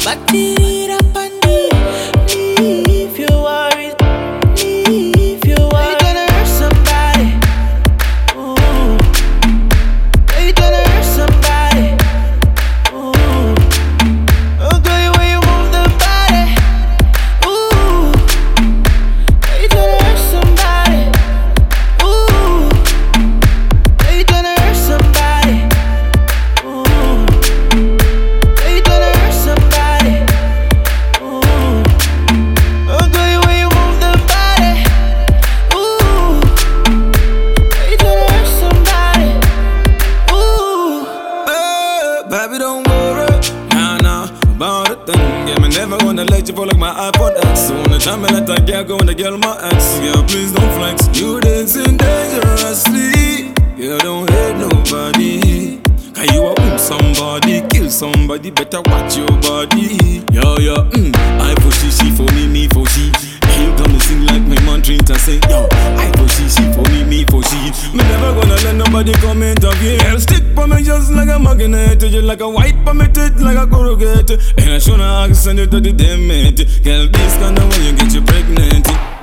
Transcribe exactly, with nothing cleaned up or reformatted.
Back it up and leave your worries, leave your worries. You gonna hurt somebody. Ooh. You gonna hurt somebody. Ooh. Oh, girl, the way you move the body. Ooh. You gonna hurt somebody. Ooh. You gonna hurt somebody. Ooh. You gonna hurt somebody. Ooh. Oh, girl, the way you move the body. Ooh. You gonna hurt somebody. Ooh. Hey, baby, don't worry. Nah, nah, about a thing. Yeah, me never gonna let you fall like my iPod X. So when the time me let that girl go and the girl my ex. Yeah, please don't flex. You dancing dangerously. You don't hate nobody. Cause you a own somebody, kill somebody, better watch your body. Yo, yo, mm, I for she, she for me, me for she. Yeah, you got me sing like my man Trinta say. Yo, I for she, she for me, me for she. Me never gonna let nobody come intervene. Girl, stick for me just like a magnet. You like a white for me teeth like a corrugate. And I should not send you to the damn. Girl, this kind of way you get you pregnant.